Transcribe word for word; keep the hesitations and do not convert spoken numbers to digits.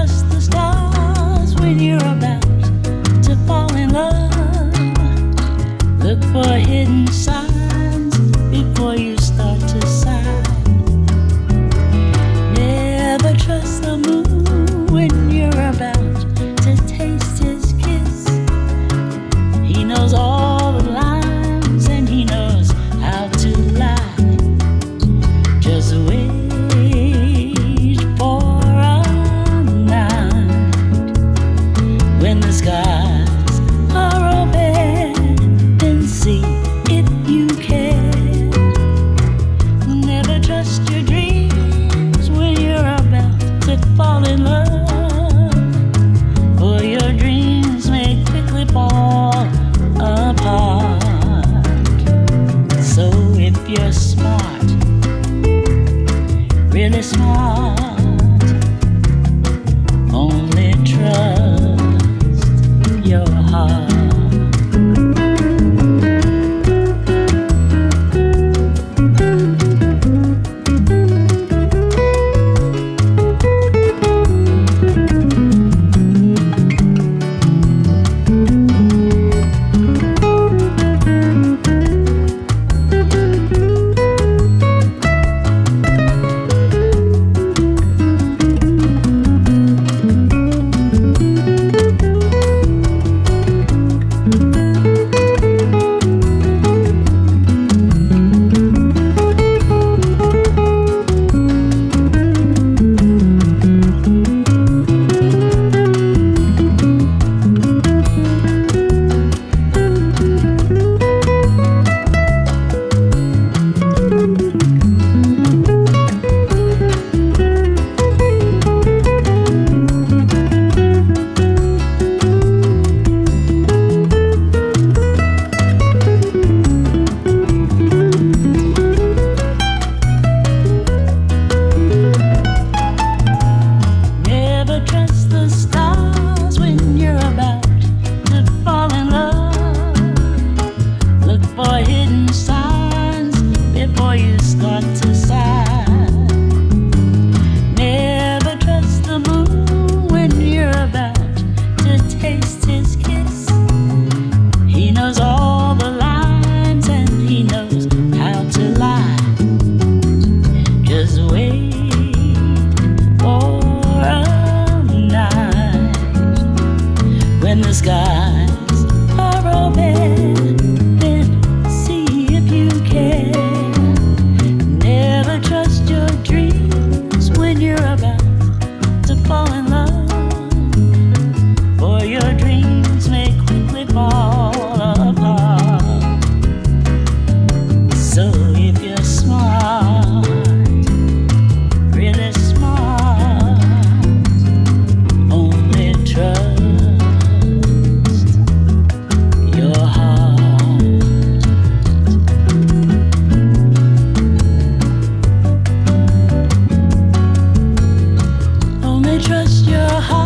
trust the stars when you're about to fall in love. Look for hidden signs before you start to sigh. Never trust the moon when you're about to taste his kiss. He knows all the lines and he knows how to lie. Just wait for a night when the skies are open, then see if you can. Never trust your dreams when you're about to fall in love, for your dreams may quickly fall apart. So if you're smart, really smart, only trust your heart. Trust your heart.